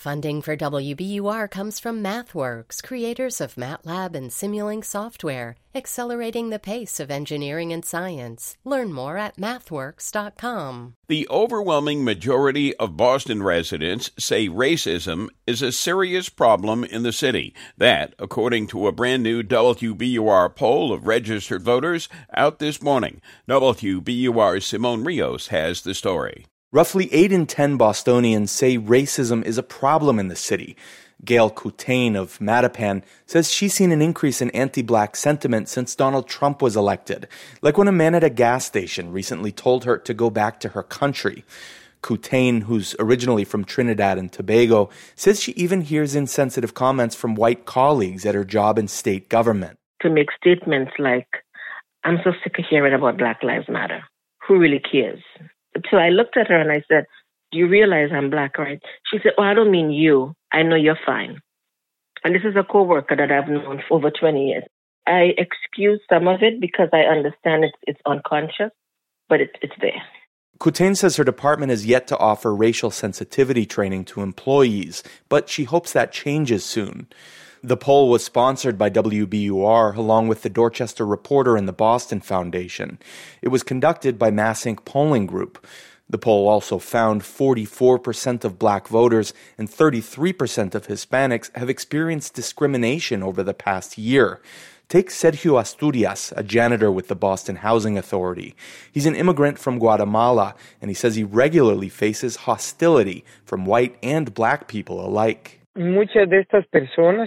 Funding for WBUR comes from MathWorks, creators of MATLAB and Simulink software, accelerating the pace of engineering and science. Learn more at mathworks.com. The overwhelming majority of Boston residents say racism is a serious problem in the city. That, according to a brand new WBUR poll of registered voters out this morning. WBUR's Simone Rios has the story. Roughly 8 in 10 Bostonians say racism is a problem in the city. Gail Kutain of Mattapan says she's seen an increase in anti-black sentiment since Donald Trump was elected, like when a man at a gas station recently told her to go back to her country. Kutain, who's originally from Trinidad and Tobago, says she even hears insensitive comments from white colleagues at her job in state government. To make statements like, "I'm so sick of hearing about Black Lives Matter. Who really cares?" So I looked at her and I said, "Do you realize I'm black, right?" She said, "Oh, I don't mean you. I know you're fine." And this is a coworker that I've known for over 20 years. I excuse some of it because I understand it's unconscious, but it's there. Kutain says her department has yet to offer racial sensitivity training to employees, but she hopes that changes soon. The poll was sponsored by WBUR along with the Dorchester Reporter and the Boston Foundation. It was conducted by MassInc Polling Group. The poll also found 44% of black voters and 33% of Hispanics have experienced discrimination over the past year. Take Sergio Asturias, a janitor with the Boston Housing Authority. He's an immigrant from Guatemala, and he says he regularly faces hostility from white and black people alike. Muchas de estas personas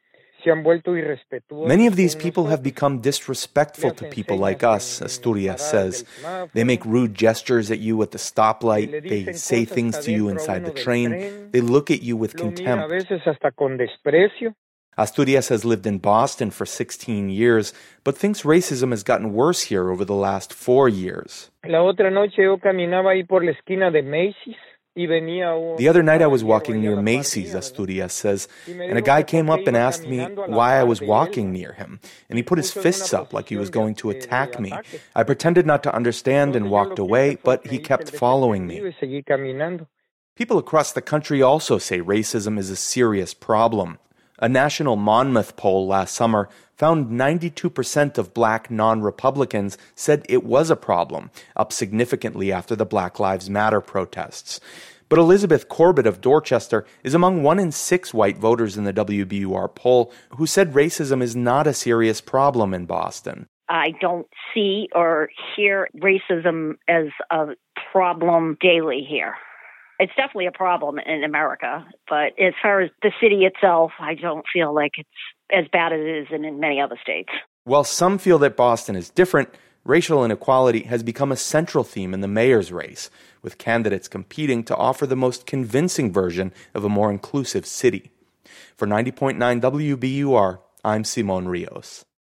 Many of these people have become disrespectful to people like us, Asturias says. They make rude gestures at you at the stoplight. They say things to you inside the train. They look at you with contempt. Asturias has lived in Boston for 16 years, but thinks racism has gotten worse here over the last 4 years. The other night I was walking near Macy's, Asturias says, and a guy came up and asked me why I was walking near him, and he put his fists up like he was going to attack me. I pretended not to understand and walked away, but he kept following me. People across the country also say racism is a serious problem. A national Monmouth poll last summer found 92% of black non-Republicans said it was a problem, up significantly after the Black Lives Matter protests. But Elizabeth Corbett of Dorchester is among 1 in 6 white voters in the WBUR poll who said racism is not a serious problem in Boston. I don't see or hear racism as a problem daily here. It's definitely a problem in America, but as far as the city itself, I don't feel like it's as bad as it is in many other states. While some feel that Boston is different, racial inequality has become a central theme in the mayor's race, with candidates competing to offer the most convincing version of a more inclusive city. For 90.9 WBUR, I'm Simone Rios.